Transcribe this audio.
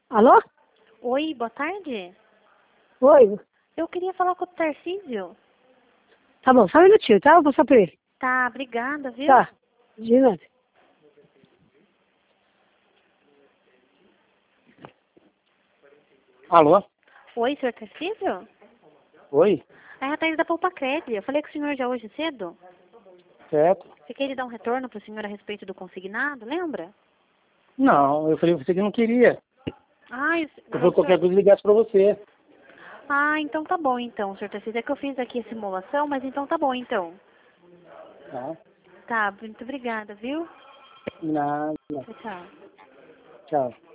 Alô? Oi, boa tarde. Oi. Eu queria falar com o Tarcísio. Tá bom, só um minutinho, tá? Eu vou passar pra ele. Tá, obrigada, viu? Tá. De nada. Alô? Oi, senhor Tarcísio? Oi? É a Thaís da Poupa Cred. Eu falei com o senhor já hoje cedo. Certo? Fiquei de dar um retorno pro senhor a respeito do consignado, lembra? Não, eu falei pra você que não queria. Ai, Eu falei qualquer coisa ligasse pra você. então tá bom então, senhor Tarcísio. É que eu fiz aqui a simulação, mas então tá bom então. Tá? Tá, muito obrigada, viu? Nada. Tchau, tchau. Tchau.